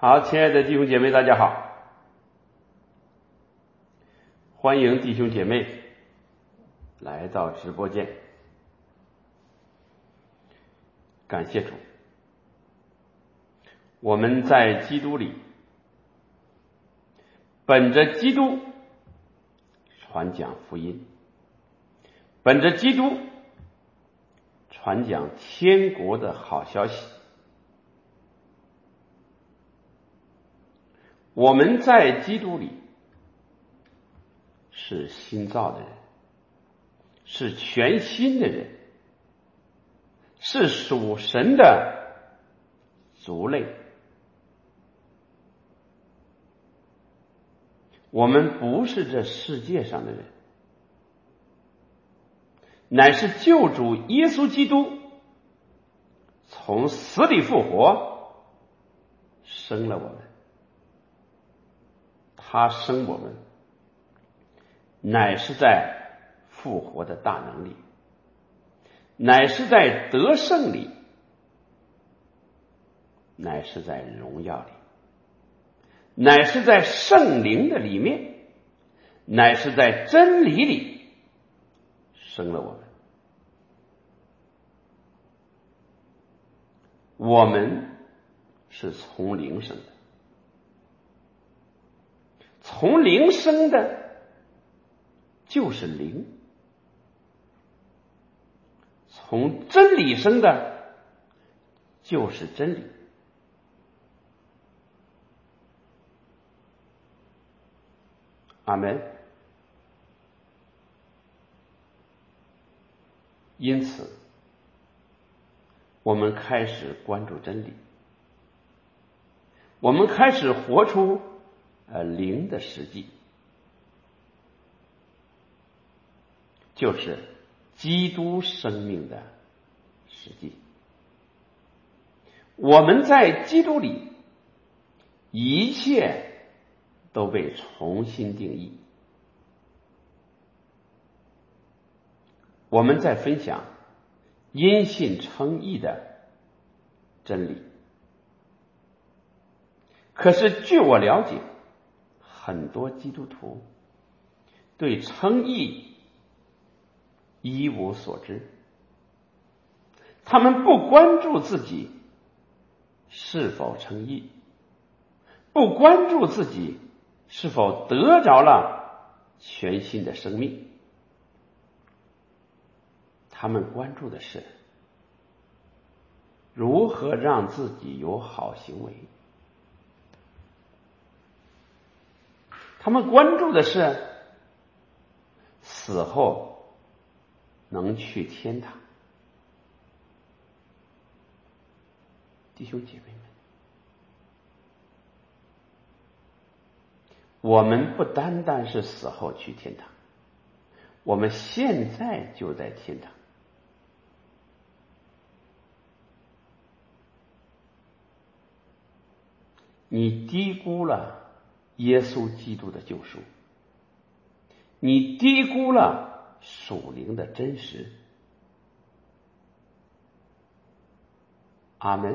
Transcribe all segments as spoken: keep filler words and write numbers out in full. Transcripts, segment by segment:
好，亲爱的弟兄姐妹，大家好，欢迎弟兄姐妹来到直播间，感谢主，我们在基督里，本着基督传讲福音，本着基督传讲天国的好消息。我们在基督里是新造的人，是全新的人，是属神的族类。我们不是这世界上的人，乃是救主耶稣基督从死里复活，生了我们。他生我们，乃是在复活的大能里，乃是在得胜里，乃是在荣耀里，乃是在圣灵的里面，乃是在真理里生了我们。我们是从灵生的，从灵生的就是灵，从真理生的就是真理。阿们。因此我们开始关注真理，我们开始活出呃灵的实际，就是基督生命的实际。我们在基督里，一切都被重新定义。我们在分享因信称义的真理，可是据我了解，很多基督徒对称义一无所知，他们不关注自己是否称义，不关注自己是否得着了全新的生命，他们关注的是如何让自己有好行为，他们关注的是死后能去天堂。弟兄姐妹们，我们不单单是死后去天堂，我们现在就在天堂。你低估了耶稣基督的救赎，你低估了属灵的真实。阿们。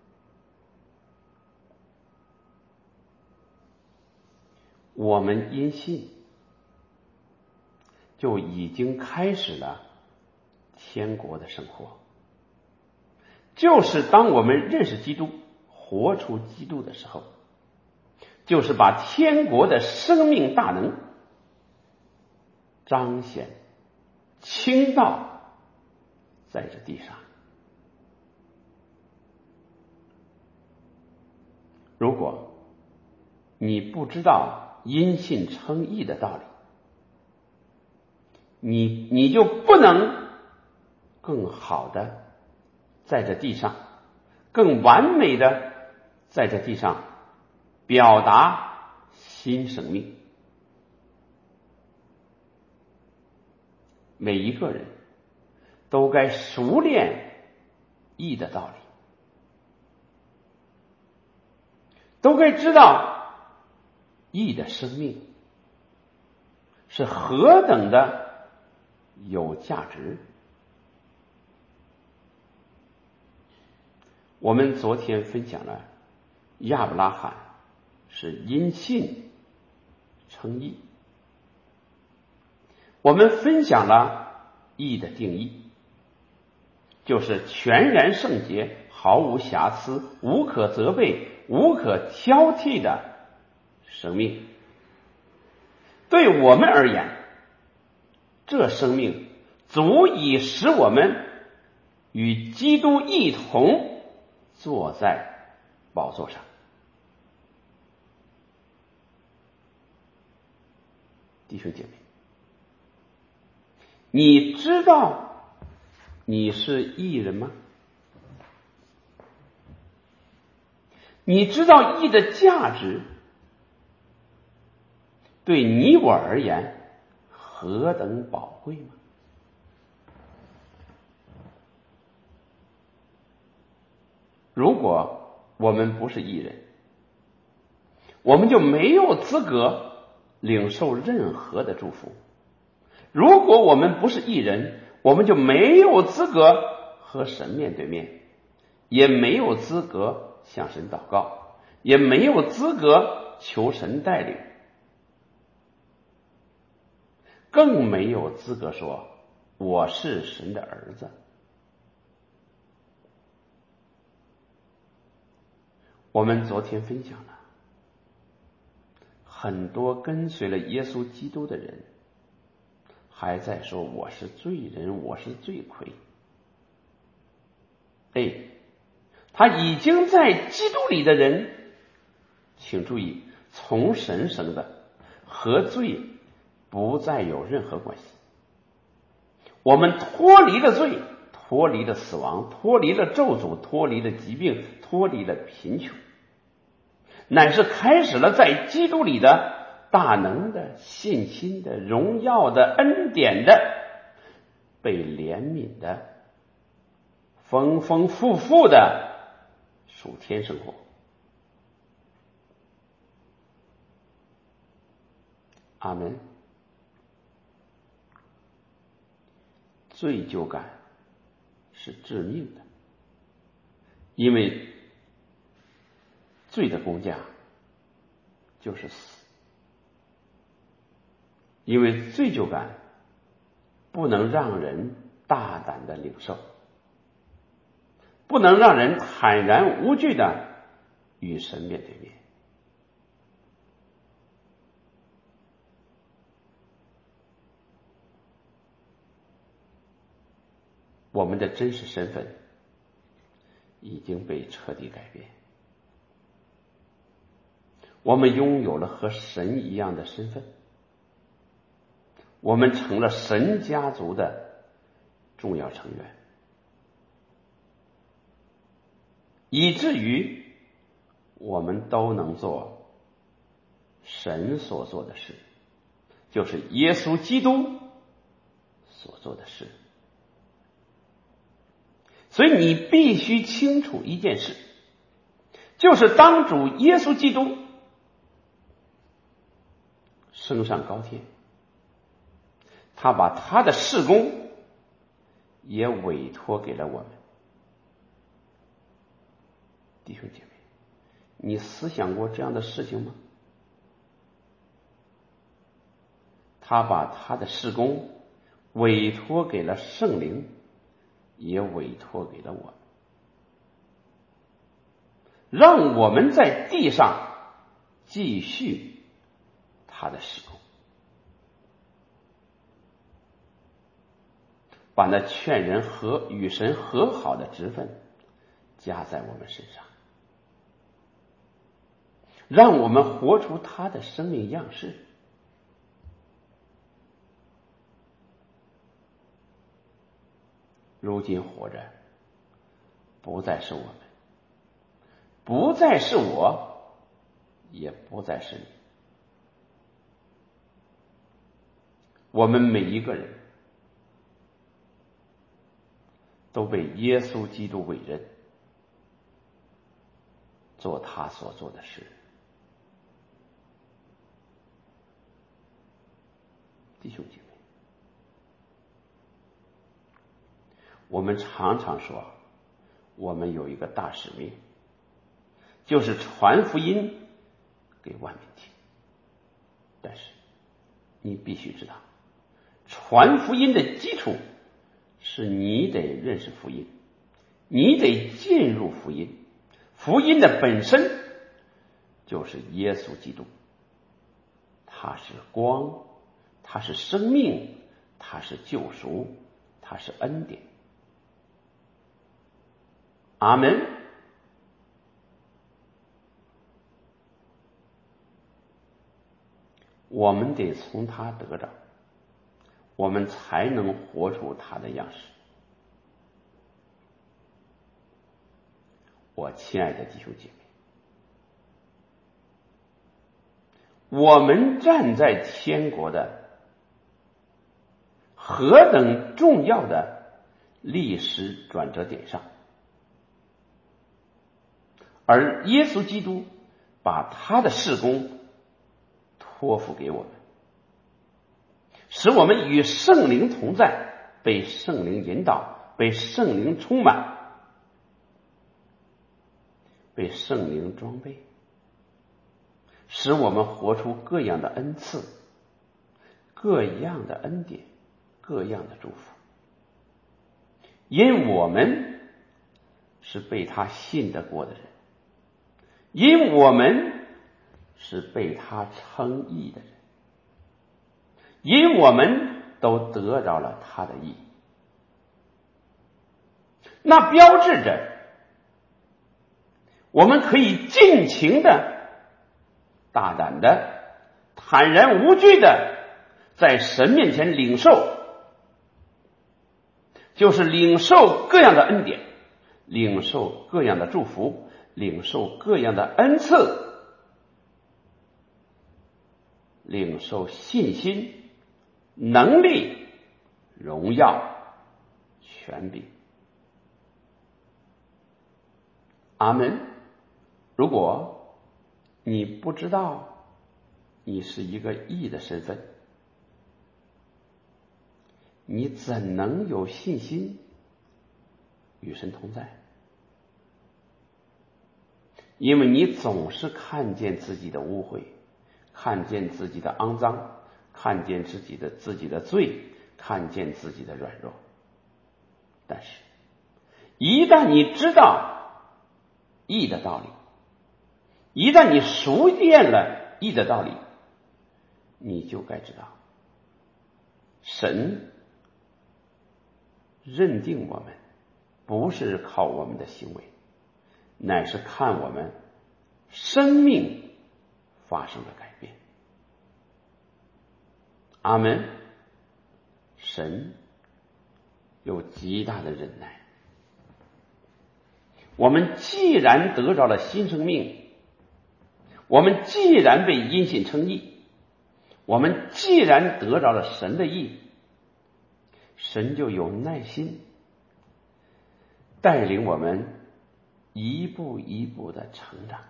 我们因信就已经开始了天国的生活，就是当我们认识基督，活出基督的时候，就是把天国的生命大能彰显倾倒在这地上。如果你不知道因信称义的道理，你你就不能更好的在这地上，更完美的在这地上表达新生命。每一个人都该熟练义的道理，都该知道义的生命是何等的有价值。我们昨天分享了亚伯拉罕是因信称义。我们分享了义的定义，就是全然圣洁，毫无瑕疵，无可责备，无可挑剔的生命。对我们而言，这生命足以使我们与基督一同坐在宝座上。弟兄姐妹，你知道你是义人吗？你知道义的价值对你我而言何等宝贵吗？如果我们不是义人，我们就没有资格领受任何的祝福。如果我们不是义人，我们就没有资格和神面对面，也没有资格向神祷告，也没有资格求神带领，更没有资格说我是神的儿子。我们昨天分享了很多跟随了耶稣基督的人还在说我是罪人，我是罪魁。哎，他已经在基督里的人，请注意，从神生的和罪不再有任何关系。我们脱离了罪，脱离了死亡，脱离了咒诅，脱离了疾病，脱离了贫穷，乃是开始了在基督里的大能的、信心的、荣耀的、恩典的、被怜悯的、丰丰富富的属天生活。阿们。罪疚感是致命的，因为罪的工价就是死。因为罪疚感不能让人大胆的领受，不能让人坦然无惧的与神面对面。我们的真实身份已经被彻底改变，我们拥有了和神一样的身份，我们成了神家族的重要成员，以至于我们都能做神所做的事，就是耶稣基督所做的事。所以你必须清楚一件事，就是当主耶稣基督升上高天，他把他的事工也委托给了我们。弟兄姐妹，你思想过这样的事情吗？他把他的事工委托给了圣灵，也委托给了我们，让我们在地上继续他的事工，把那劝人和与神和好的职分加在我们身上，让我们活出他的生命样式。如今活着不再是我们，不再是我，也不再是你。我们每一个人都被耶稣基督委任做他所做的事。弟兄姐妹，我们常常说我们有一个大使命， 就是传福音给万民听。但是你必须知道，传福音的基础是你得认识福音，你得进入福音。福音的本身就是耶稣基督，他是光，他是生命，他是救赎，他是恩典。阿门。我们得从他得着，我们才能活出他的样式。我亲爱的弟兄姐妹，我们站在天国的何等重要的历史转折点上，而耶稣基督把他的事工托付给我们，使我们与圣灵同在，被圣灵引导，被圣灵充满，被圣灵装备，使我们活出各样的恩赐，各样的恩典，各样的祝福。因我们是被他信得过的人，因我们是被他称义的人，因我们都得着了他的义。那标志着我们可以尽情的、大胆的、坦然无惧的在神面前领受，就是领受各样的恩典，领受各样的祝福，领受各样的恩赐，领受信心、能力、荣耀、权柄。阿门。如果你不知道你是一个义的身份，你怎能有信心与神同在？因为你总是看见自己的污秽，看见自己的肮脏，看见自己的自己的罪，看见自己的软弱。但是一旦你知道义的道理，一旦你熟练了义的道理，你就该知道，神认定我们不是靠我们的行为，乃是看我们生命发生了改变。阿门。神有极大的忍耐。我们既然得着了新生命，我们既然被因信称义，我们既然得着了神的义，神就有耐心带领我们一步一步的成长。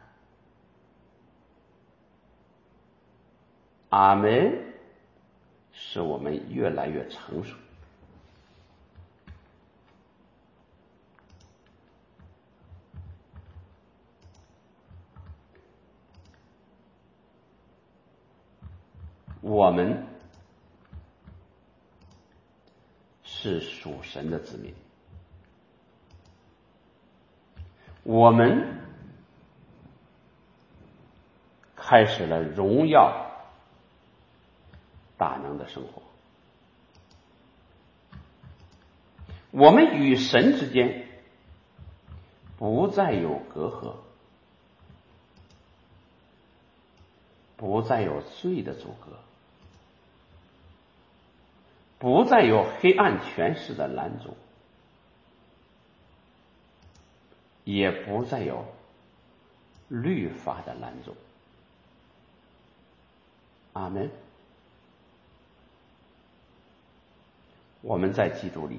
阿们，使我们越来越成熟。我们是属神的子民，我们开始了荣耀大能的生活。我们与神之间不再有隔阂，不再有罪的阻隔，不再有黑暗权势的拦阻，也不再有律法的拦阻。阿们。我们在基督里，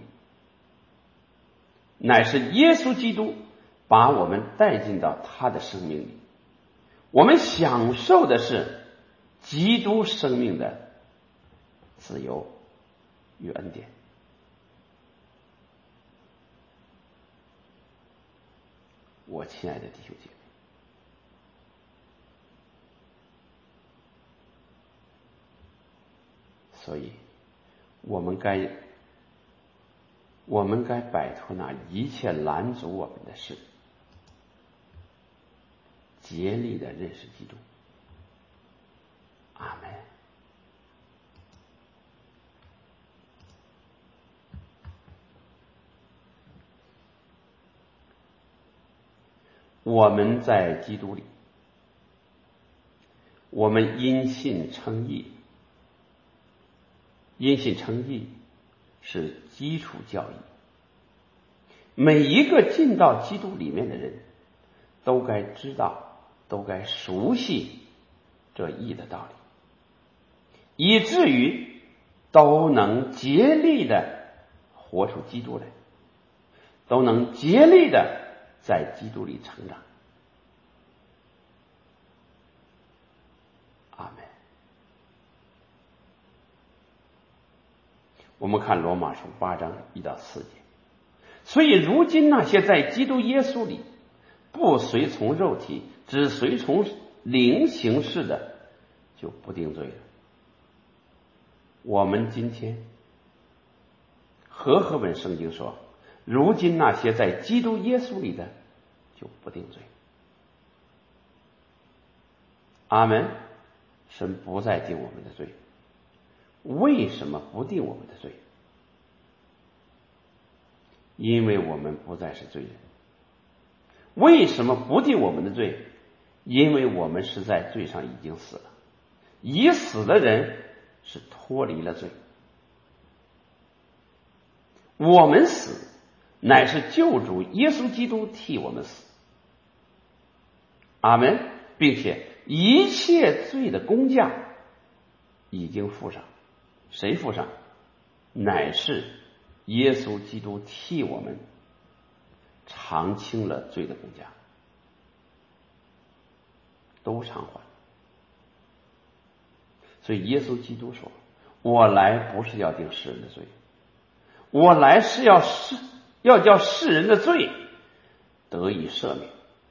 乃是耶稣基督把我们带进到他的生命里，我们享受的是基督生命的自由与恩典。我亲爱的弟兄姐妹， 所以我们该我们该摆脱那一切拦阻我们的事，竭力的认识基督。阿们。我们在基督里，我们因信称义。因信称义是基础教义，每一个进到基督里面的人都该知道，都该熟悉这义的道理，以至于都能竭力的活出基督来，都能竭力的在基督里成长。阿们。我们看罗马书八章一到四节，所以如今那些在基督耶稣里不随从肉体，只随从灵行事的，就不定罪了。我们今天和合本圣经说，如今那些在基督耶稣里的就不定罪。阿们。神不再定我们的罪。为什么不定我们的罪？因为我们不再是罪人。为什么不定我们的罪？因为我们是在罪上已经死了。已死的人是脱离了罪。我们死乃是救主耶稣基督替我们死。阿们。并且一切罪的工价已经付上。谁付上？乃是耶稣基督替我们偿清了罪的工价，都偿还。所以耶稣基督说，我来不是要定世人的罪，我来是要是要叫世人的罪得以赦免。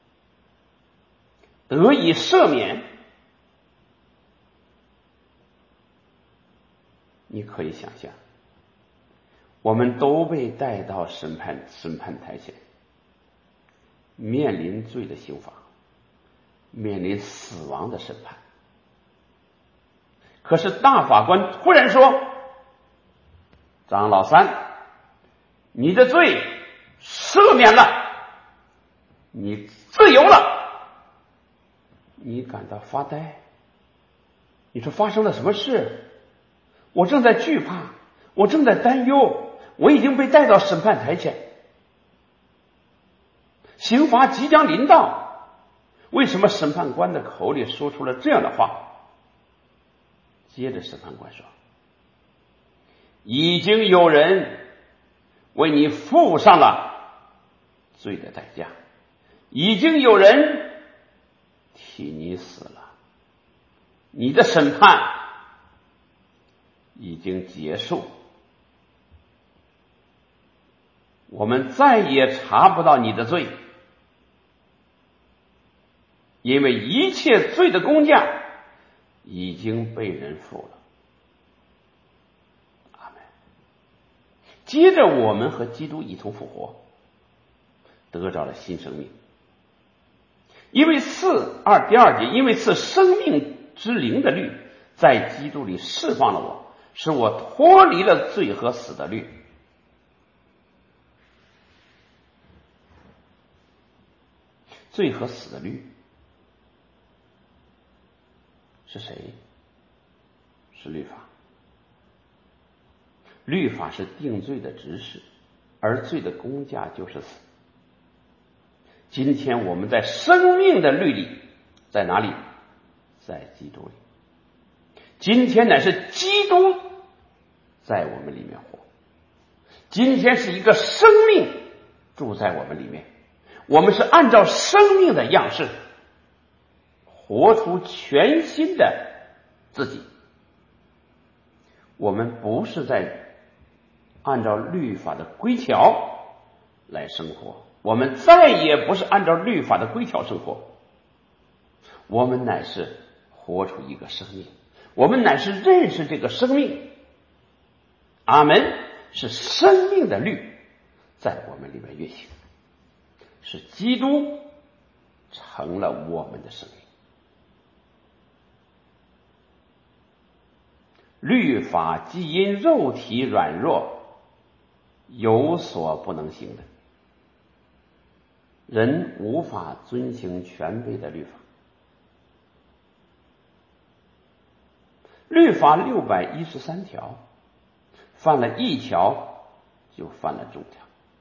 得以赦免，你可以想象，我们都被带到审判审判台前，面临罪的刑罚，面临死亡的审判。可是大法官忽然说，张老三，你的罪赦免了，你自由了。你感到发呆，你说发生了什么事？我正在惧怕，我正在担忧，我已经被带到审判台前，刑罚即将临到。为什么审判官的口里说出了这样的话？接着审判官说，已经有人为你付上了罪的代价，已经有人替你死了，你的审判已经结束，我们再也查不到你的罪，因为一切罪的工价已经被人付了。阿们。接着我们和基督一同复活，得着了新生命。因为赐二第二节，因为赐生命之灵的律在基督里释放了我，使我脱离了罪和死的律。罪和死的律是谁？是律法。律法是定罪的执事，而罪的工价就是死。今天我们在生命的律里，在哪里？在基督里。今天乃是基督在我们里面活，今天是一个生命住在我们里面，我们是按照生命的样式活出全新的自己。我们不是在按照律法的规条来生活，我们再也不是按照律法的规条生活，我们乃是活出一个生命，我们乃是认识这个生命， 阿门。是生命的律在我们里面运行，是基督成了我们的生命。律法既因肉体软弱有所不能行的，人无法遵行权威的律法。律法六百一十三条，犯了一条就犯了众条。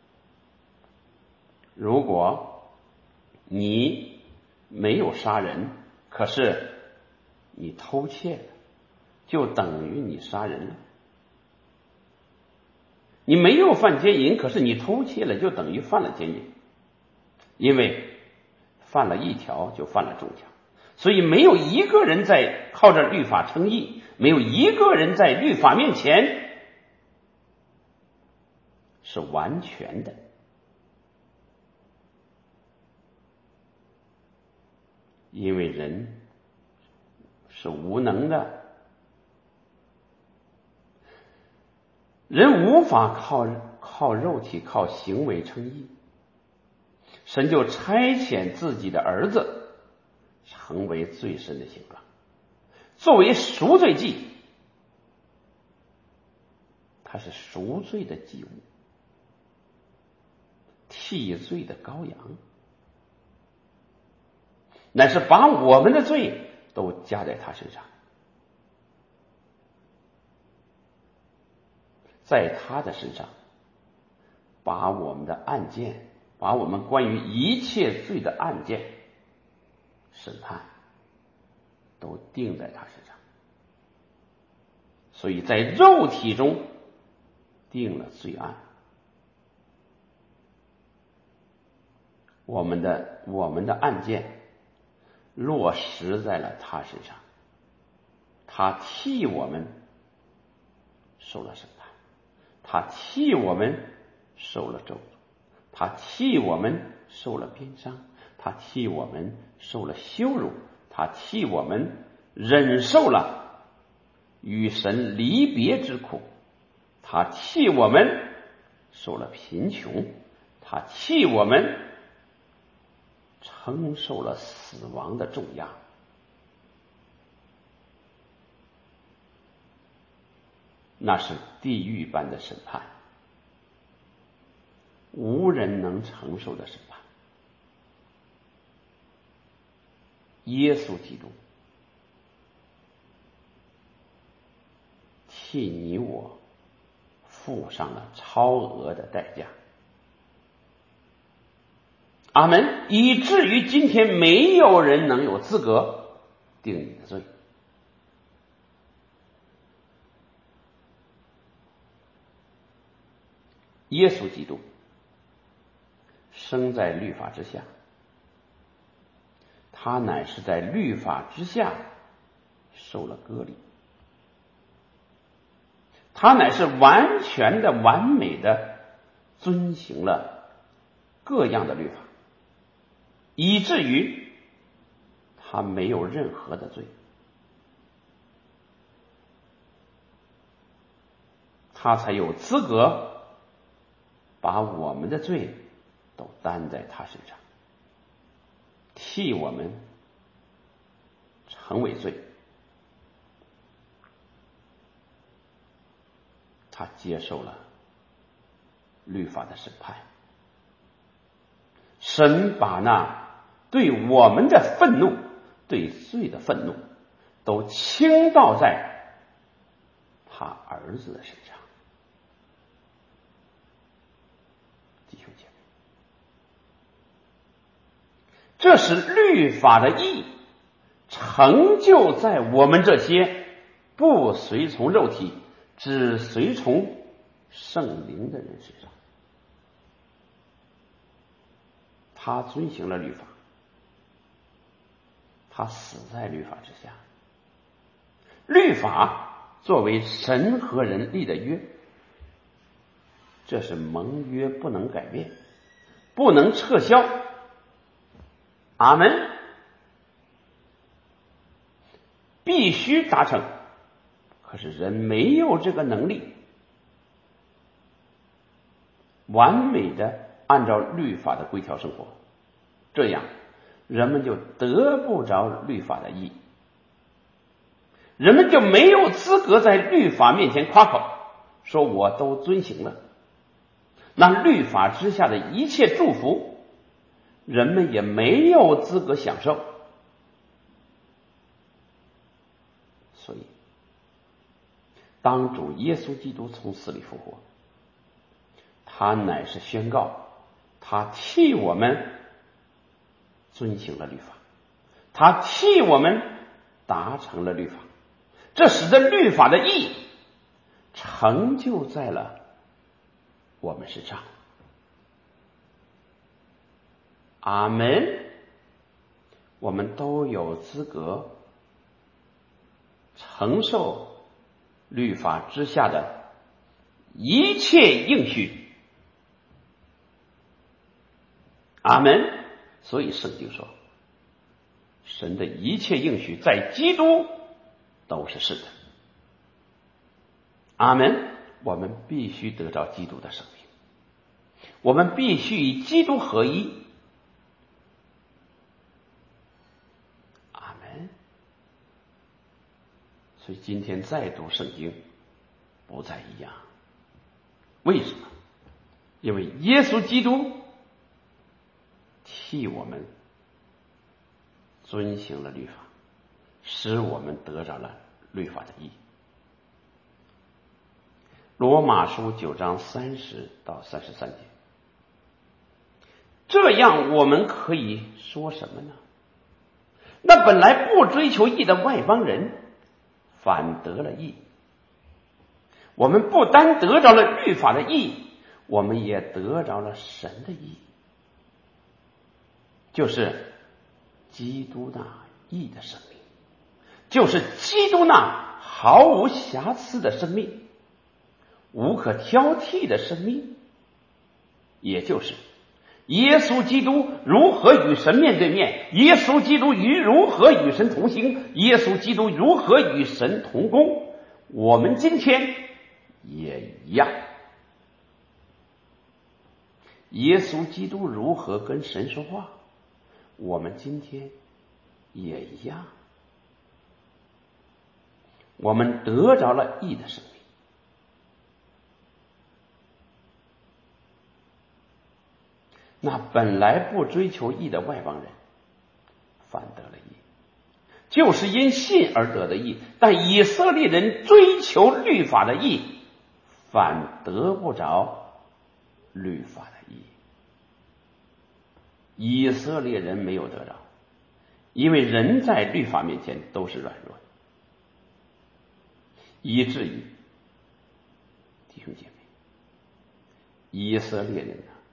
如果你没有杀人，可是你偷窃了，就等于你杀人了。你没有犯奸淫，可是你偷窃了，就等于犯了奸淫。因为犯了一条就犯了众条，所以没有一个人在靠着律法称义，没有一个人在律法面前是完全的。因为人是无能的，人无法靠靠肉体靠行为称义，神就差遣自己的儿子成为最深的刑罚，作为赎罪祭，他是赎罪的祭物，替罪的羔羊，乃是把我们的罪都加在他身上，在他的身上把我们的案件，把我们关于一切罪的案件审判都定在他身上，所以在肉体中定了罪案。我们的我们的案件落实在了他身上，他替我们受了审判，他替我们受了咒诅，他替我们受了鞭伤，他替我们受了羞辱，他替我们忍受了与神离别之苦，他替我们受了贫穷，他替我们承受了死亡的重压。那是地狱般的审判，无人能承受的审判。耶稣基督替你我付上了超额的代价，阿们，以至于今天没有人能有资格定你的罪。耶稣基督生在律法之下，他乃是在律法之下受了割礼，他乃是完全的完美的遵行了各样的律法，以至于他没有任何的罪，他才有资格把我们的罪都担在他身上，替我们成为罪。他接受了律法的审判，神把那对我们的愤怒，对罪的愤怒都倾倒在他儿子的身上。弟兄姐妹，这是律法的义成就在我们这些不随从肉体只随从圣灵的人身上。他遵行了律法，他死在律法之下。律法作为神和人立的约，这是盟约，不能改变，不能撤销。阿们，必须达成。可是人没有这个能力， 完美的按照律法的规条生活，这样人们就得不着律法的义，人们就没有资格在律法面前夸口，说我都遵行了。那律法之下的一切祝福，人们也没有资格享受。所以当主耶稣基督从死里复活，他乃是宣告他替我们遵行了律法，他替我们达成了律法，这使得律法的义成就在了我们身上。阿们。我们都有资格承受律法之下的一切应许。阿们。所以圣经说，神的一切应许在基督都是是的。阿们。我们必须得着基督的生命，我们必须与基督合一。阿们。所以今天再读圣经不再一样。为什么？因为耶稣基督替我们遵行了律法，使我们得着了律法的义。罗马书九章三十到三十三节。这样我们可以说什么呢？那本来不追求义的外邦人反得了义。我们不单得着了律法的义，我们也得着了神的义，就是基督那义的生命，就是基督那毫无瑕疵的生命，无可挑剔的生命，也就是耶稣基督如何与神面对面，耶稣基督与如何与神同行，耶稣基督如何与神同工，我们今天也一样。耶稣基督如何跟神说话，我们今天也一样。我们得着了义的生命。那本来不追求义的外邦人反得了义，就是因信而得的义。但以色列人追求律法的义，反得不着律法的义。以色列人没有得着，因为人在律法面前都是软弱，以至于弟兄姐妹，以色列人啊，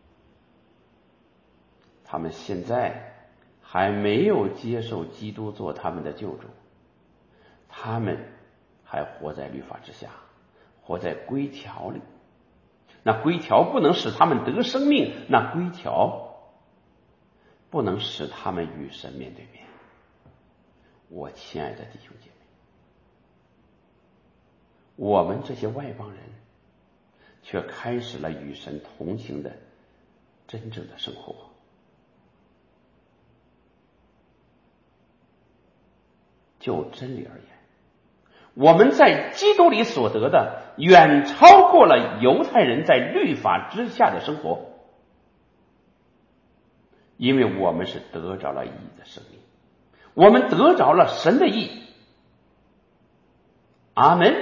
他们现在还没有接受基督做他们的救主，他们还活在律法之下，活在规条里。那规条不能使他们得生命，那规条不能使他们与神面对面。我亲爱的弟兄姐妹，我们这些外邦人却开始了与神同行的真正的生活。就真理而言，我们在基督里所得的远超过了犹太人在律法之下的生活，因为我们是得着了义的生命，我们得着了神的义。阿们。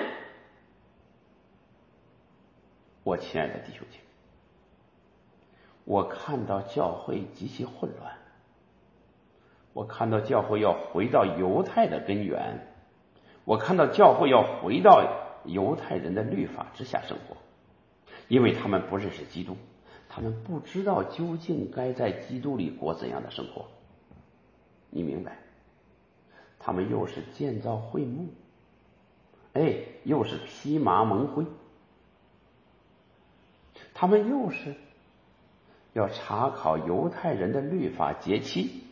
我亲爱的弟兄姐妹，我看到教会极其混乱，我看到教会要回到犹太的根源，我看到教会要回到犹太人的律法之下生活，因为他们不认识基督，他们不知道究竟该在基督里过怎样的生活。你明白？他们又是建造会幕，哎，又是披麻蒙灰，他们又是要查考犹太人的律法节期，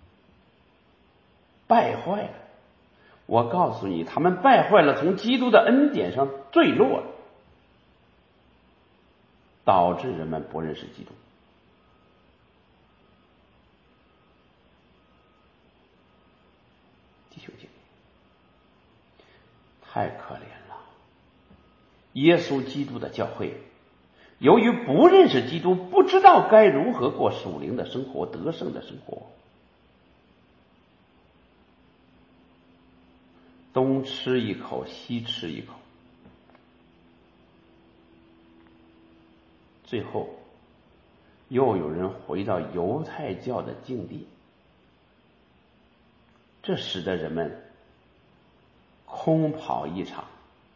败坏了。我告诉你，他们败坏了，从基督的恩典上坠落了。 导致人们不认识基督。弟兄姐妹，太可怜了！耶稣基督的教会，由于不认识基督，不知道该如何过属灵的生活、得胜的生活，东吃一口，西吃一口，最后又有人回到犹太教的境地，这使得人们空跑一场，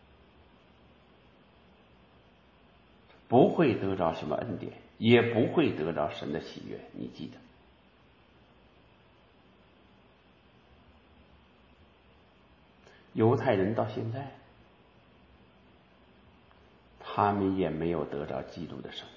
不会得着什么恩典，也不会得着神的喜悦。你记得，犹太人到现在，他们也没有得着基督的生命。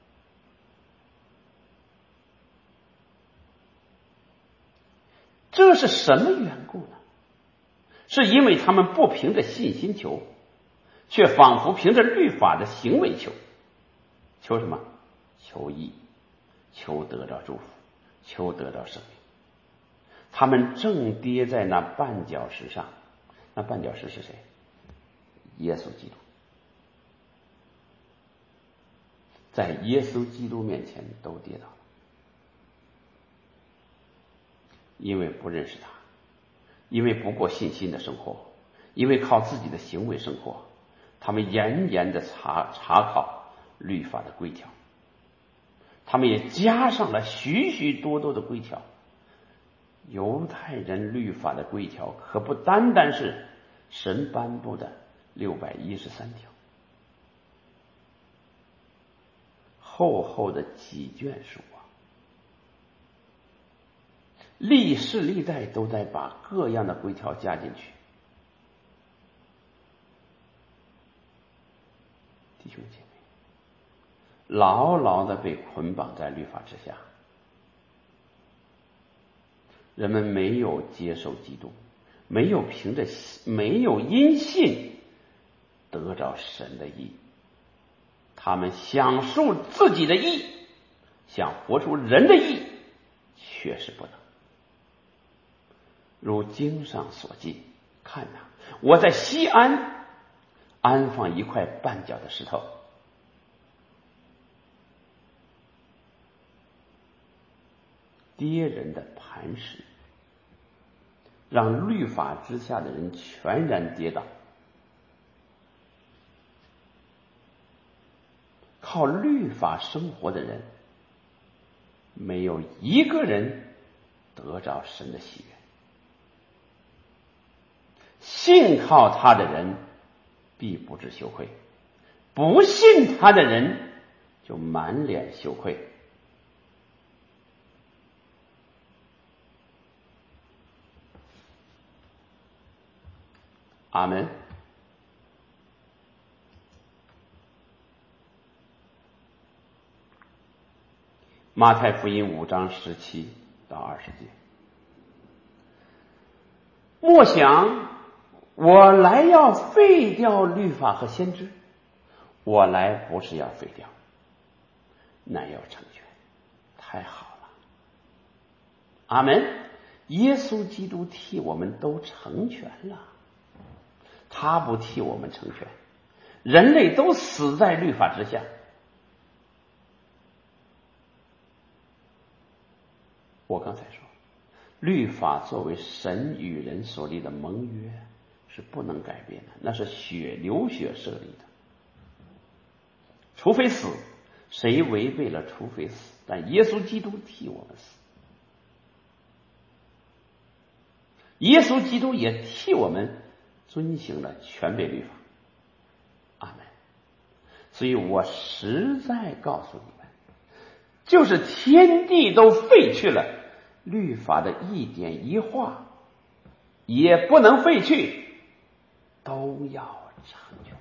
这是什么缘故呢？是因为他们不凭着信心求，却仿佛凭着律法的行为求。求什么？求义，求得着祝福，求得着生命。他们正跌在那绊脚石上。那绊脚石是谁？耶稣基督。在耶稣基督面前都跌倒了，因为不认识他，因为不过信心的生活，因为靠自己的行为生活，他们严严的查查考律法的规条，他们也加上了许许多多的规条。犹太人律法的规条可不单单是神颁布的六百一十三条，厚厚的几卷书啊，历世历代都在把各样的规条加进去。弟兄姐妹，牢牢的被捆绑在律法之下，人们没有接受基督，没有凭着没有因信得着神的义，他们享受自己的义，想活出人的义，却是不能。如经上所记，看哪，我在西安安放一块绊脚的石头，跌人的磐石，让律法之下的人全然跌倒。靠律法生活的人，没有一个人得着神的喜悦。信靠他的人必不致羞愧，不信他的人就满脸羞愧。阿门。马太福音五章十七到二十节，莫想我来要废掉律法和先知，我来不是要废掉，乃要成全。太好了，阿门。耶稣基督替我们都成全了，他不替我们成全，人类都死在律法之下。我刚才说，律法作为神与人所立的盟约是不能改变的，那是血流血设立的，除非死，谁违背了除非死，但耶稣基督替我们死，耶稣基督也替我们遵行了全备律法。阿门。所以我实在告诉你们，就是天地都废去了，律法的一点一画也不能废去，都要成就。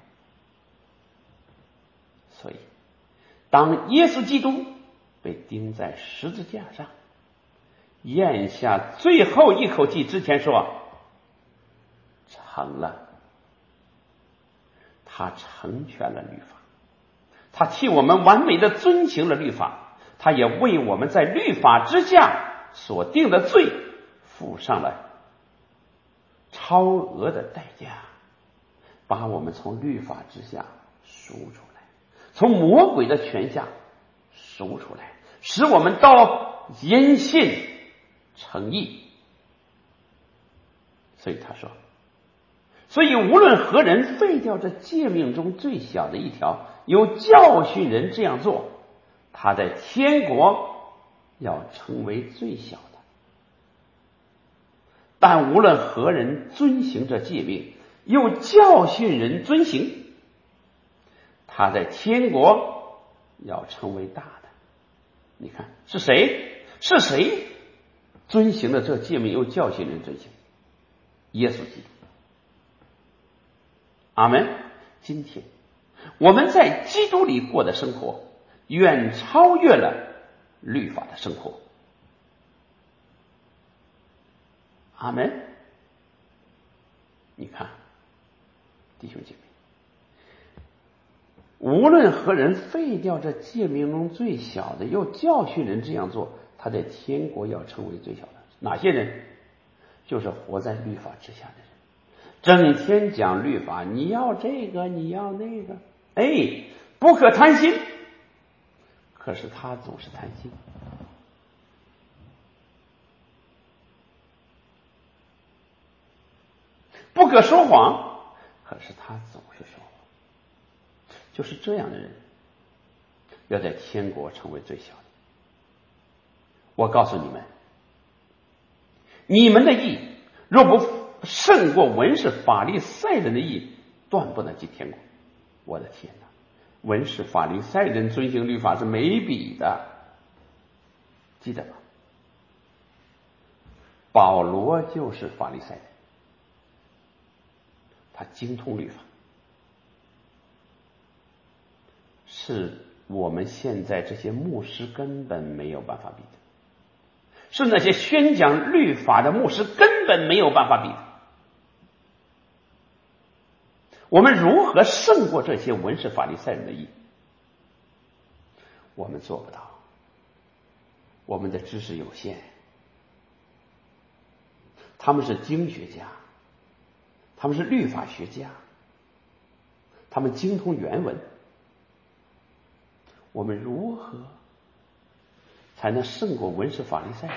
所以当耶稣基督被钉在十字架上，咽下最后一口气之前说成了，他成全了律法， 他替我们完美的遵行了律法，他也为我们在律法之下所定的罪付上了超额的代价，把我们从律法之下赎出来，从魔鬼的权下赎出来，使我们到因信称义。所以他说，所以无论何人废掉这诫命中最小的一条，有教训人这样做，他在天国要成为最小的。但无论何人遵行这诫命，又教训人遵行，他在天国要成为大的。你看是谁？是谁遵行了这诫命，又教训人遵行？耶稣基督。阿们。今天我们在基督里过的生活，远超越了律法的生活。阿们。你看，弟兄姐妹，无论何人废掉这诫命中最小的，又教训人这样做，他在天国要成为最小的。哪些人？就是活在律法之下的人，整天讲律法，你要这个，你要那个，哎，不可贪心。可是他总是贪心。不可说谎，可是他总是说谎。就是这样的人，要在天国成为最小的。我告诉你们，你们的义若不胜过文士法利赛人的义，断不能进天国。我的天哪，文士法利赛人遵行律法是没比的，记得吧？保罗就是法利赛人，他精通律法，是我们现在这些牧师根本没有办法比的，是那些宣讲律法的牧师根本没有办法比的。我们如何胜过这些文士法利赛人的义？我们做不到，我们的知识有限。他们是经学家，他们是律法学家，他们精通原文。我们如何才能胜过文士法利赛人？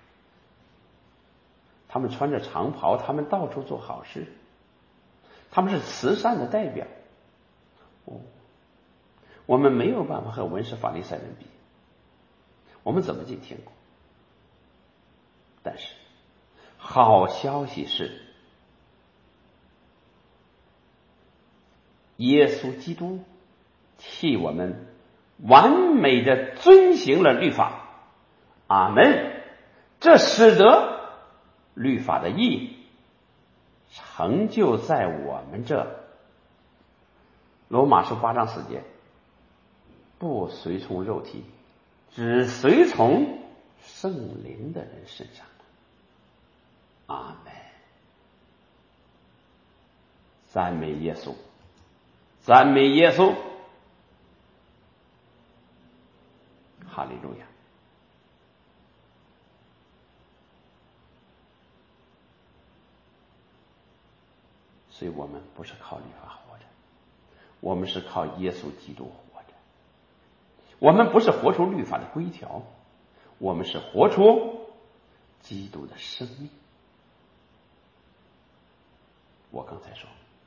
他们穿着长袍，他们到处做好事，他们是慈善的代表。哦，我们没有办法和文士法利赛人比，我们怎么进天国？但是好消息是，耶稣基督替我们完美的遵行了律法。阿们。这使得律法的义成就在我们这。罗马书八章四节，不随从肉体，只随从圣灵的人身上。阿们。赞美耶稣，赞美耶稣，哈利路亚。所以我们不是靠律法活着，我们是靠耶稣基督活着。我们不是活出律法的规条，我们是活出基督的生命。我刚才说，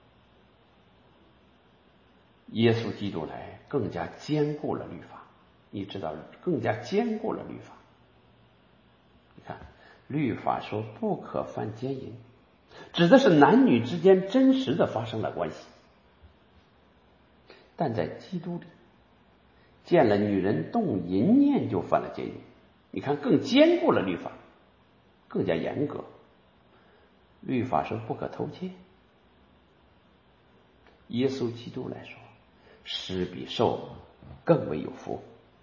耶稣基督来更加坚固了律法，你知道，更加坚固了律法。你看，律法说不可犯奸淫，指的是男女之间真实的发生了关系。但在基督里，见了女人动淫念就犯了奸淫。你看，更坚固了律法，更加严格。律法说不可偷窃，耶稣基督来说，施比受更为有福。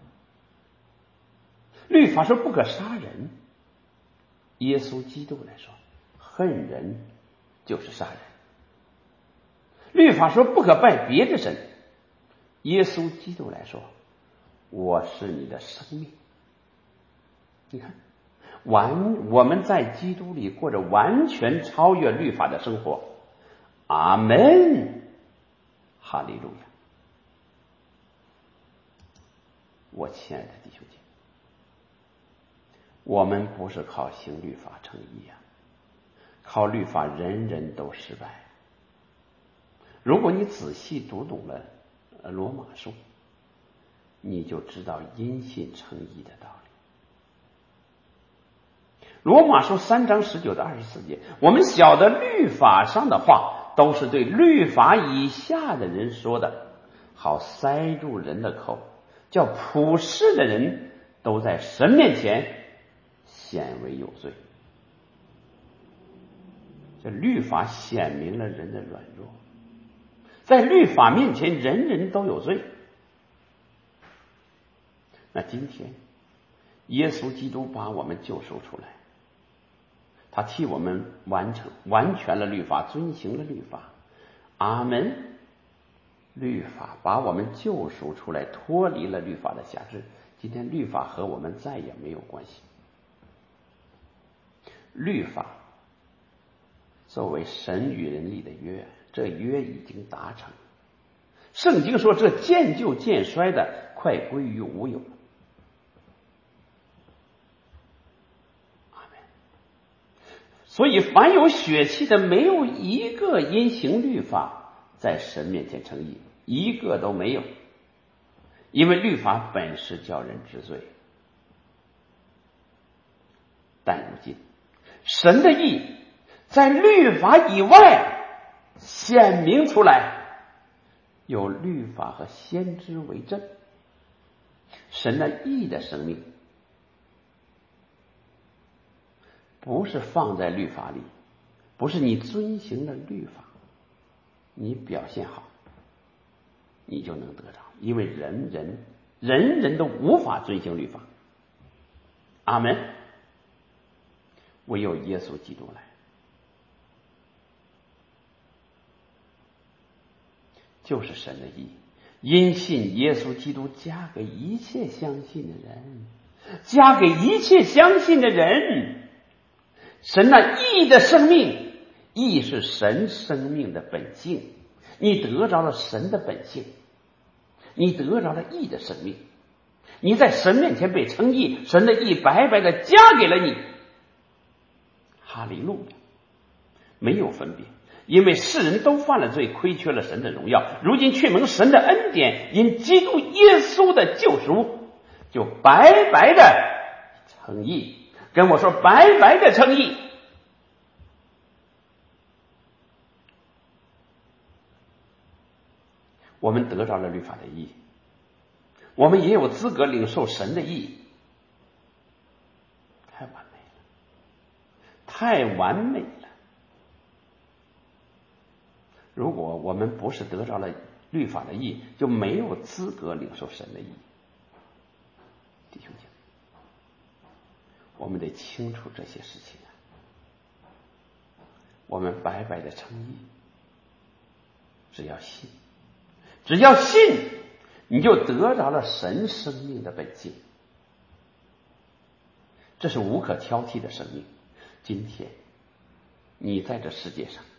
律法说不可杀人，耶稣基督来说，恨人就是杀人。律法说不可拜别的神， 耶稣基督来说，我是你的生命。你看，完我们在基督里过着完全超越律法的生活。阿门，哈利路亚。我亲爱的弟兄姐妹，我们不是靠行律法称义呀、啊，靠律法人人都失败。如果你仔细读懂了罗马书，你就知道因信称义的道理。罗马书三章十九到二十四节，我们晓得律法上的话都是对律法以下的人说的，好塞住人的口，叫普世的人都在神面前显为有罪。这律法显明了人的软弱，在律法面前人人都有罪。那今天耶稣基督把我们救赎出来，他替我们完成完全了律法，遵行了律法。阿门。律法把我们救赎出来，脱离了律法的辖制。今天律法和我们再也没有关系。律法作为神与人立的约，这约已经达成。圣经说，这渐旧渐衰的快归于无有了。所以凡有血气的，没有一个因行律法在神面前称义，一个都没有。因为律法本是叫人知罪，但如今神的义在律法以外显明出来，有律法和先知为证。神的义的生命不是放在律法里，不是你遵行了律法，你表现好，你就能得着。因为人人人人都无法遵行律法。阿门。唯有耶稣基督来，就是神的义，因信耶稣基督加给一切相信的人，加给一切相信的人。神那义的生命，义是神生命的本性，你得着了神的本性，你得着了义的生命，你在神面前被称义，神的义白白的加给了你。哈利路亚，没有分别，因为世人都犯了罪，亏缺了神的荣耀，如今却蒙神的恩典，因基督耶稣的救赎，就白白的称义。跟我说，白白的称义。我们得着了律法的义，我们也有资格领受神的义。太完美了，太完美了。如果我们不是得着了律法的义，就没有资格领受神的义。弟兄姐妹，我们得清楚这些事情啊。我们白白的称义，只要信，只要信，你就得着了神生命的本性。这是无可挑剔的生命。今天你在这世界上，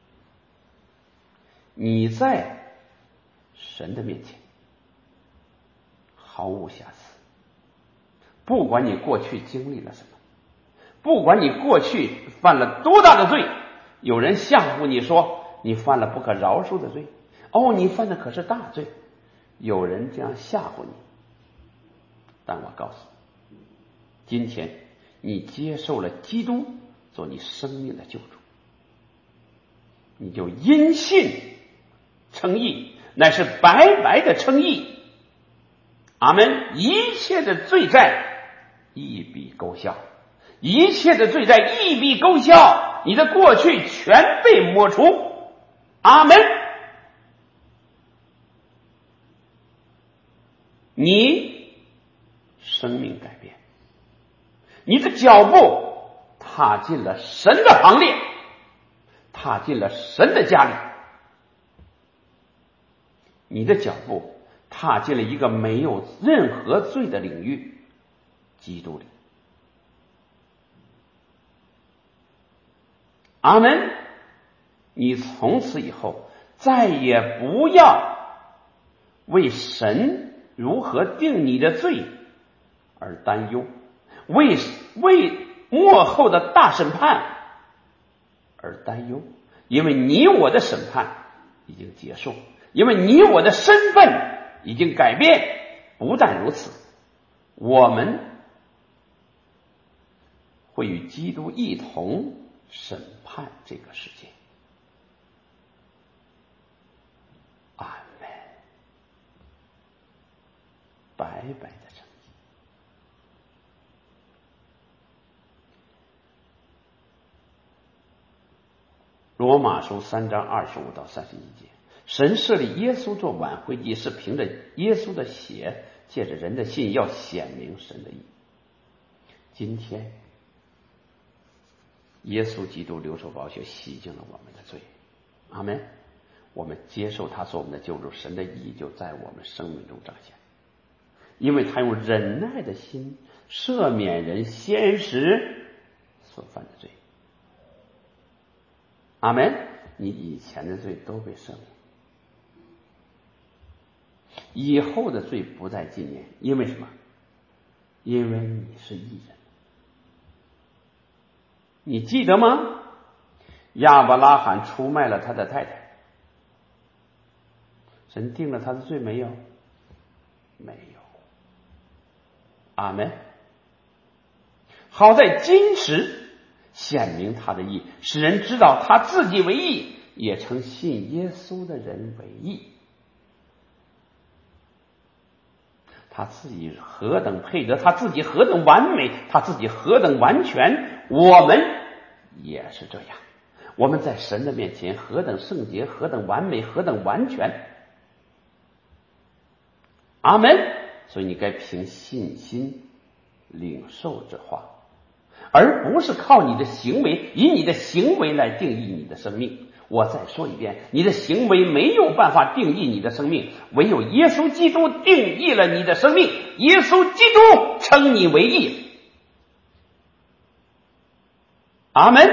你在神的面前毫无瑕疵。不管你过去经历了什么，不管你过去犯了多大的罪，有人吓唬你说你犯了不可饶恕的罪，哦，你犯的可是大罪，有人这样吓唬你。但我告诉你，今天你接受了基督做你生命的救主，你就因信称义，乃是白白的称义。阿们。一切的罪债一笔勾销，一切的罪债一笔勾销，你的过去全被抹除。阿们。你生命改变，你的脚步踏进了神的行列，踏进了神的家里，你的脚步踏进了一个没有任何罪的领域，基督里。阿们。你从此以后再也不要为神如何定你的罪而担忧，为为末后的大审判而担忧，因为你我的审判已经结束，因为你我的身份已经改变。不但如此，我们会与基督一同审判这个世界。阿们。白白的成绩。罗马书三章二十五到三十一节，神设立耶稣做挽回祭，是凭着耶稣的血，借着人的信，要显明神的义。今天耶稣基督流出宝血，洗净了我们的罪。阿们。我们接受他做我们的救主，神的义就在我们生命中彰显，因为他用忍耐的心赦免人先时所犯的罪。阿们。你以前的罪都被赦免，以后的罪不再纪念。因为什么？因为你是义人。你记得吗？亚伯拉罕出卖了他的太太，神定了他的罪没有？没有。阿们。好在今时显明他的义，使人知道他自己为义，也称信耶稣的人为义。他自己何等配得，他自己何等完美，他自己何等完全，我们也是这样。我们在神的面前何等圣洁，何等完美，何等完全。阿们。所以你该凭信心领受这话，而不是靠你的行为，以你的行为来定义你的生命。我再说一遍，你的行为没有办法定义你的生命，唯有耶稣基督定义了你的生命，耶稣基督称你为义。阿们。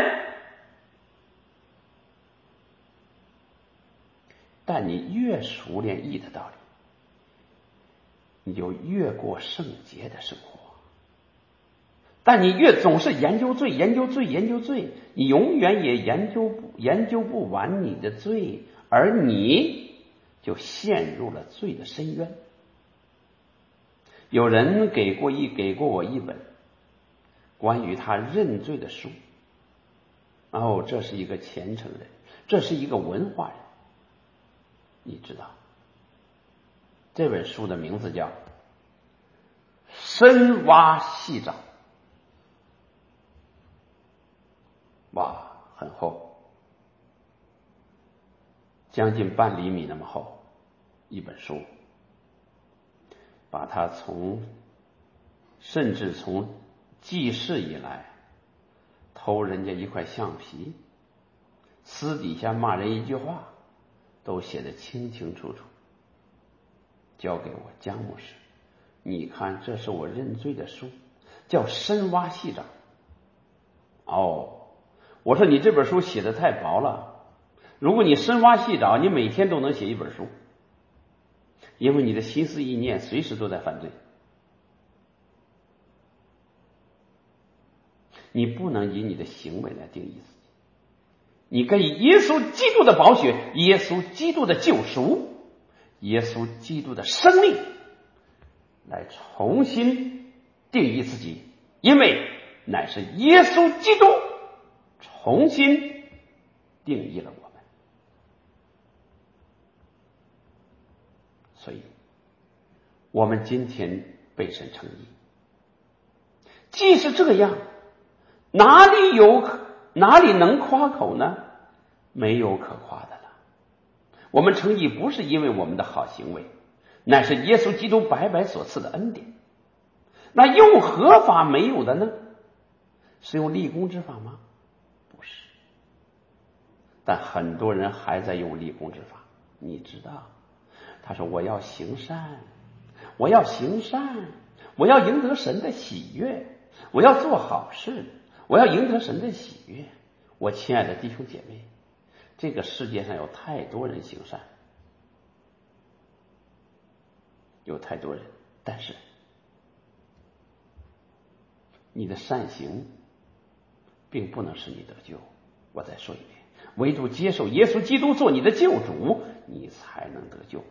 但你越熟练义的道理，你就越过圣洁的生活。但你越总是研究罪，研究罪，研究罪，你永远也研究不研究不完你的罪，而你就陷入了罪的深渊。有人给过一给过我一本关于他认罪的书，哦，这是一个虔诚人，这是一个文化人。你知道这本书的名字叫《深挖细找》。哇，很厚，将近半厘米那么厚一本书，把它从甚至从记事以来偷人家一块橡皮，私底下骂人一句话，都写得清清楚楚，交给我江牧师。你看，这是我认罪的书，叫深挖细找。哦，我说你这本书写得太薄了，如果你深挖细找，你每天都能写一本书，因为你的心思意念随时都在犯罪。你不能以你的行为来定义自己，你该以耶稣基督的宝血，耶稣基督的救赎，耶稣基督的生命来重新定义自己，因为乃是耶稣基督重新定义了我们。所以我们今天被神称义，既是这样，哪里有哪里能夸口呢？没有可夸的了。我们称义不是因为我们的好行为，乃是耶稣基督白白所赐的恩典。那用何法没有的呢？是用立功之法吗？不是。但很多人还在用立功之法。你知道他说我要行善，我要行善，我要赢得神的喜悦，我要做好事，我要赢得神的喜悦。我亲爱的弟兄姐妹，这个世界上有太多人行善，有太多人，但是你的善行并不能使你得救。我再说一遍，唯独接受耶稣基督做你的救主，你才能得救。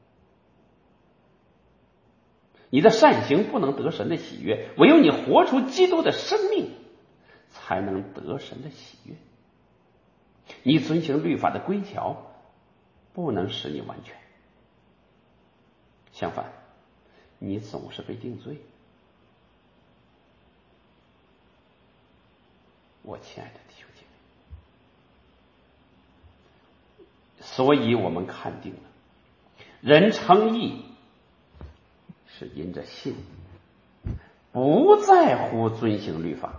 你的善行不能得神的喜悦，唯有你活出基督的生命，才能得神的喜悦。你遵行律法的规条不能使你完全，相反，你总是被定罪。我亲爱的弟兄姐妹，所以我们看定了，人称义是因着信，不在乎遵行律法。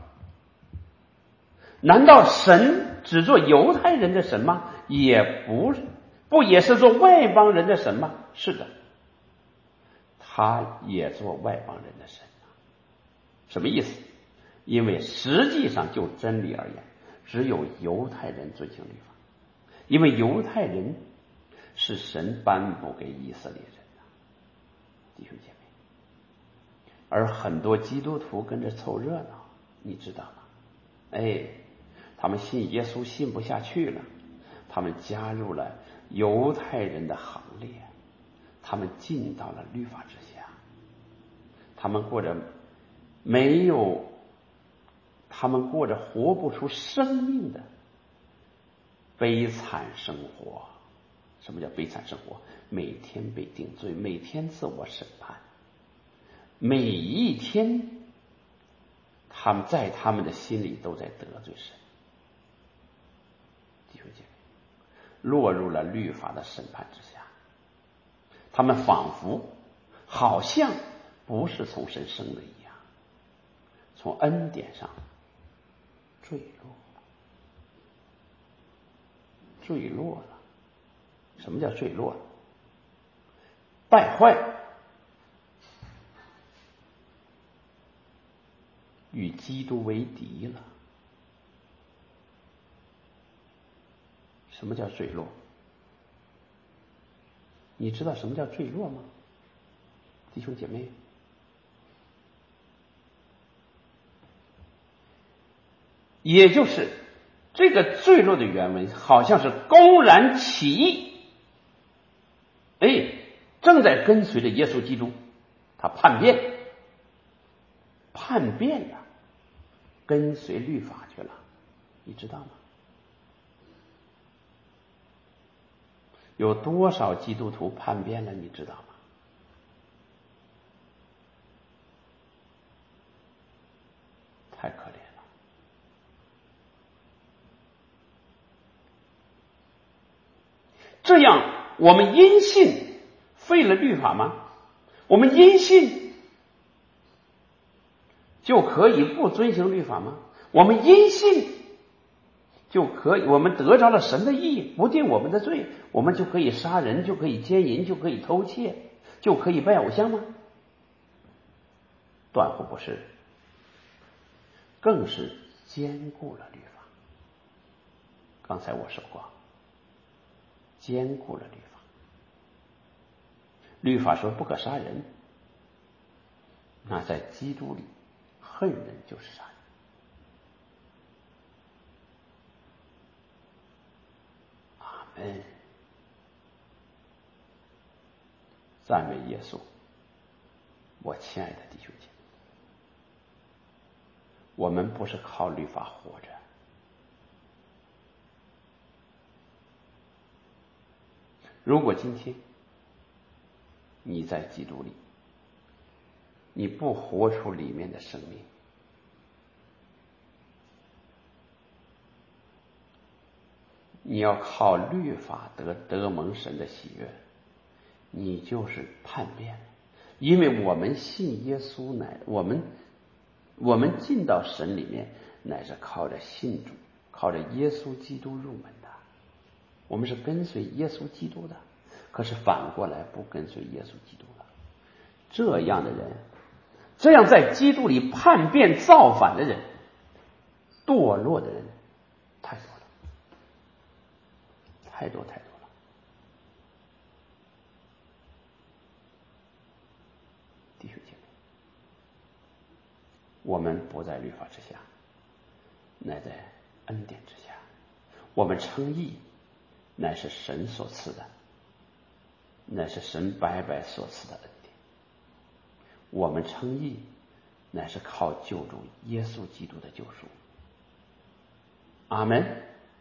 难道神只做犹太人的神吗？也不不也是做外邦人的神吗？是的，他也做外邦人的神。什么意思？因为实际上就真理而言，只有犹太人遵行律法，因为犹太人是神颁布给以色列人的，弟兄姐妹。而很多基督徒跟着凑热闹，你知道吗？哎，他们信耶稣信不下去了，他们加入了犹太人的行列，他们进到了律法之下，他们过着没有他们过着活不出生命的悲惨生活。什么叫悲惨生活？每天被定罪，每天自我审判，每一天他们在他们的心里都在得罪神。弟兄姐妹，落入了律法的审判之下，他们仿佛好像不是从神生的一样，从恩典上坠落坠落了。什么叫坠落？败坏，与基督为敌了。什么叫坠落？你知道什么叫坠落吗？弟兄姐妹，也就是这个坠落的原文好像是公然起义，哎，正在跟随着耶稣基督，他叛变，叛变了，跟随律法去了，你知道吗？有多少基督徒叛变了，你知道吗？太可怜了。这样我们因信废了律法吗？我们因信就可以不遵行律法吗？我们因信就可以，我们得着了神的义，不定我们的罪，我们就可以杀人，就可以奸淫，就可以偷窃，就可以拜偶像吗？断乎不是，更是坚固了律法。刚才我说过，坚固了律法。律法说不可杀人，那在基督里恨人就是杀人。阿门。赞美耶稣。我亲爱的弟兄姐妹，我们不是靠律法活着，如果今天你在基督里，你不活出里面的生命，你要靠律法得得蒙神的喜悦，你就是叛变了。因为我们信耶稣乃我们我们进到神里面乃是靠着信主，靠着耶稣基督入门的，我们是跟随耶稣基督的， 可是反过来不跟随耶稣基督了。这样的人，这样在基督里叛变造反的人，堕落的人太多了，太多太多了。弟兄姐妹，我们不在律法之下，乃在恩典之下。我们称义，乃是神所赐的，乃是神白白所赐的恩典。我们称义，乃是靠救主耶稣基督的救赎。阿门。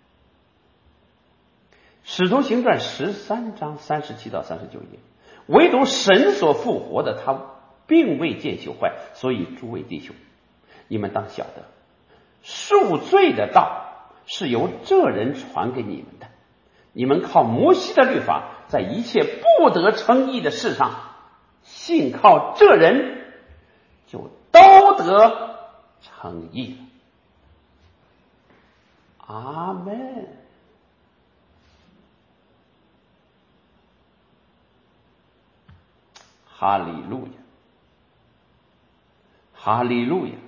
使徒行传十三章三十七到三十九页，唯独神所复活的，他并未见朽坏，所以诸位弟兄，你们当晓得，赎罪的道是由这人传给你们的。你们靠摩西的律法，在一切不得称义的事上，信靠这人，就都得称义了。阿门。哈利路亚，哈利路亚。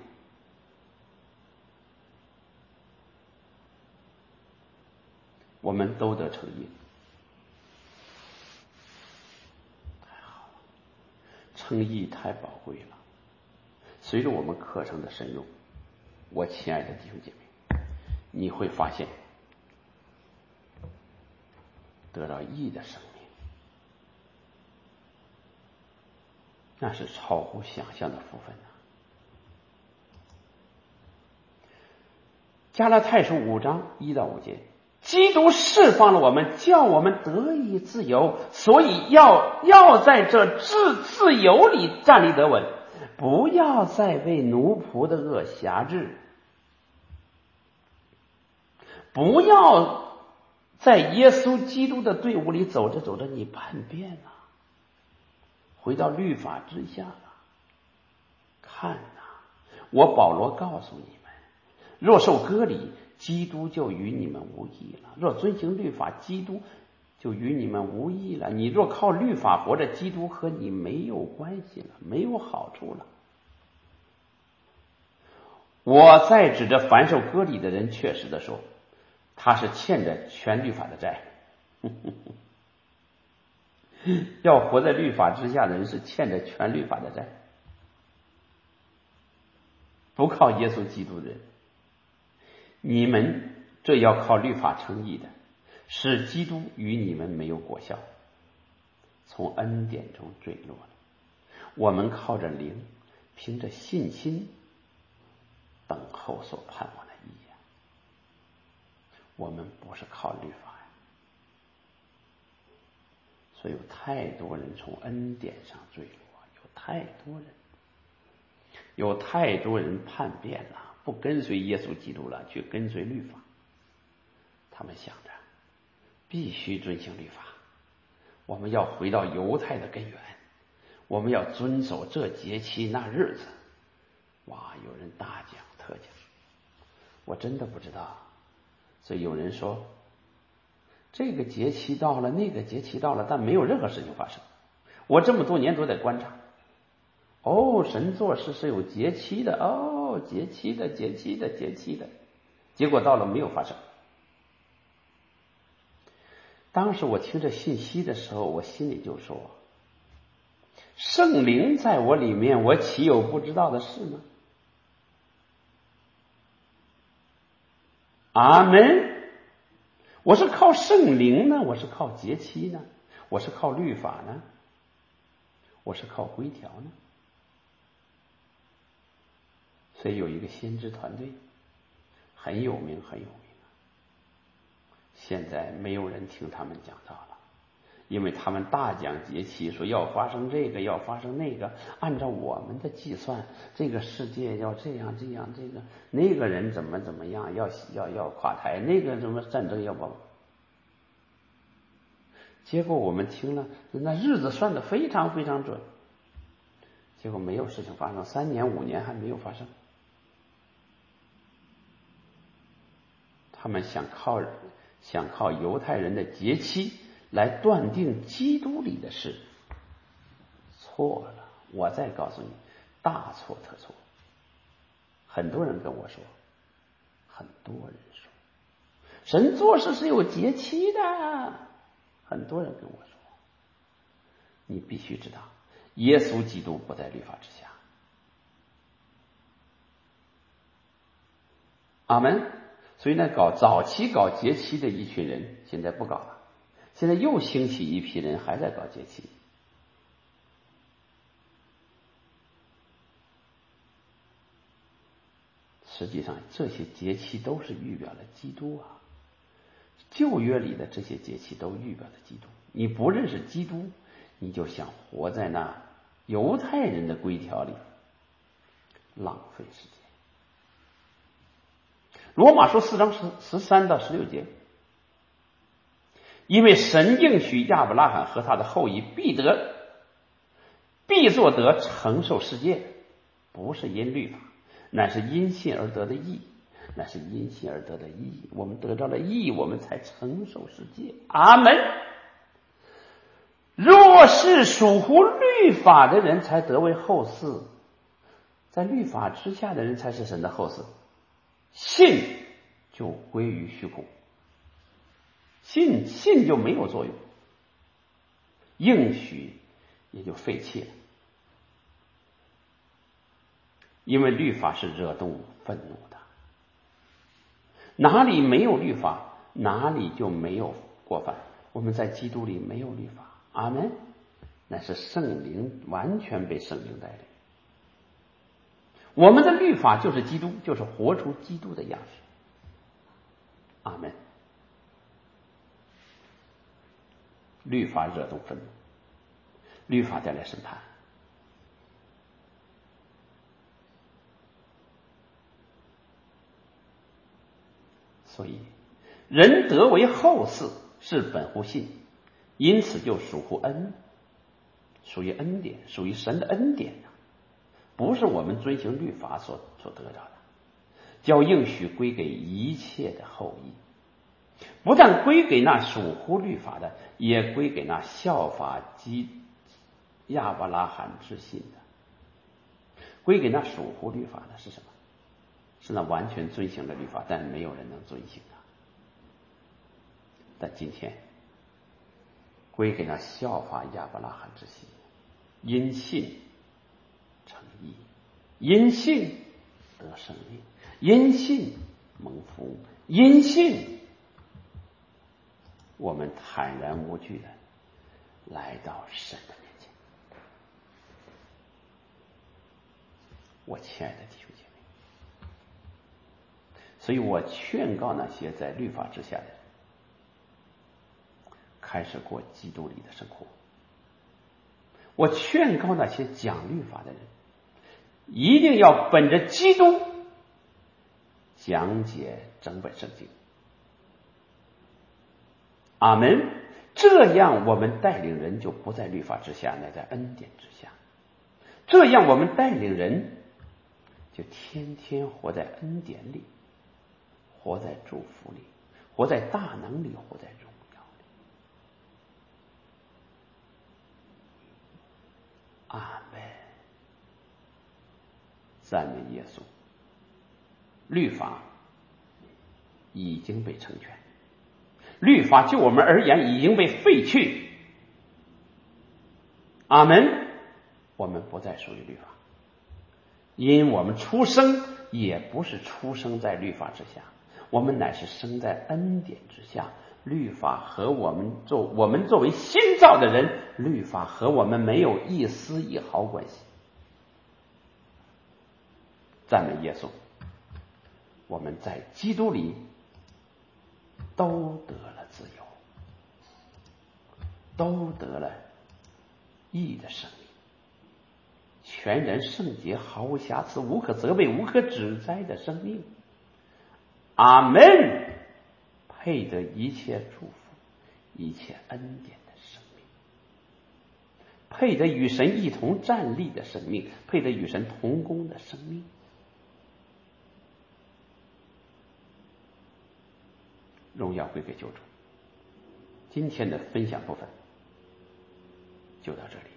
我们都得称义，太好了，称义太宝贵了。随着我们课程的深入，我亲爱的弟兄姐妹，你会发现得到义的生命，那是超乎想象的福分啊。加拉太书五章一到五节，基督释放了我们，叫我们得以自由，所以要要在这自自由里站立得稳，不要再被奴仆的恶辖制，不要在耶稣基督的队伍里走着走着你叛变了，回到律法之下了。看啊，我保罗告诉你们，若受割礼，基督就与你们无异了；若遵行律法，基督就与你们无异了。你若靠律法活着，基督和你没有关系了，没有好处了。我在指着凡受割礼的人确实的说，他是欠着全律法的债。要活在律法之下的人是欠着全律法的债。不靠耶稣基督的人，你们这要靠律法称义的，使基督与你们没有果效，从恩典中坠落了。我们靠着灵，凭着信心等候所盼望的义啊。我们不是靠律法呀，所以有太多人从恩典上坠落，有太多人有太多人叛变了，不跟随耶稣基督了，去跟随律法。他们想着必须遵行律法，我们要回到犹太的根源，我们要遵守这节期那日子。哇，有人大讲特讲，我真的不知道。所以有人说这个节期到了，那个节期到了，但没有任何事情发生。我这么多年都在观察，哦，神做事是有节期的，哦，节期的节期的节期的，结果到了没有发生。当时我听着信息的时候，我心里就说，圣灵在我里面，我岂有不知道的事呢？阿门。我是靠圣灵呢，我是靠节期呢，我是靠律法呢，我是靠规条呢。所以有一个先知团队很有名很有名，现在没有人听他们讲道了，因为他们大讲节期，说要发生这个要发生那个，按照我们的计算，这个世界要这样这样，这个那个人怎么怎么样，要要要垮台，那个什么战争要爆。结果我们听了，那日子算得非常非常准，结果没有事情发生，三年五年还没有发生。他们想靠想靠犹太人的节期来断定基督里的事，错了。我再告诉你，大错特错。很多人跟我说，很多人说，神做事是有节期的。很多人跟我说，你必须知道，耶稣基督不在律法之下。阿门。所以呢，搞早期搞节期的一群人现在不搞了，现在又兴起一批人还在搞节期。实际上这些节期都是预表了基督啊，旧约里的这些节期都预表了基督。你不认识基督，你就想活在那犹太人的规条里，浪费时间。罗马书四章十十三到十六节，因为神应许亚伯拉罕和他的后裔必得必作得承受世界，不是因律法，乃是因信而得的义，乃是因信而得的义。我们得到了义，我们才承受世界。阿门。若是属乎律法的人才得为后嗣，在律法之下的人才是神的后嗣，信就归于虚空，信信就没有作用，应许也就废弃了。因为律法是惹动愤怒的，哪里没有律法，哪里就没有过犯。我们在基督里没有律法，阿们。那是圣灵，完全被圣灵带领。我们的律法就是基督，就是活出基督的样式，阿们。律法惹动愤怒，律法带来审判。所以人得为后嗣是本乎信，因此就属乎恩，属于恩典，属于神的恩典，不是我们遵行律法所所得到的。叫应许归给一切的后裔，不但归给那属乎律法的，也归给那效法基亚伯拉罕之信的。归给那属乎律法的是什么？是那完全遵行了律法，但没有人能遵行的。但今天归给那效法亚伯拉罕之信，因信成义，因信得生命，因信蒙福，因信我们坦然无惧的来到神的面前。我亲爱的弟兄姐妹，所以我劝告那些在律法之下的人，开始过基督里的生活。我劝告那些讲律法的人，一定要本着基督讲解整本圣经。阿们。这样我们带领人就不在律法之下，乃在恩典之下。这样我们带领人就天天活在恩典里，活在祝福里，活在大能里，活在荣耀里。阿们。赞美耶稣。律法已经被成全，律法就我们而言已经被废去。阿们。我们不再属于律法，因我们出生也不是出生在律法之下，我们乃是生在恩典之下。律法和我们作我们作为新造的人，律法和我们没有一丝一毫关系。赞美耶稣。我们在基督里都得了自由，都得了义的生命，全然圣洁，毫无瑕疵，无可责备，无可指摘的生命。阿们。配得一切祝福，一切恩典的生命，配得与神一同站立的生命，配得与神同工的生命。荣耀归给救主。 今天的分享部分就到这里。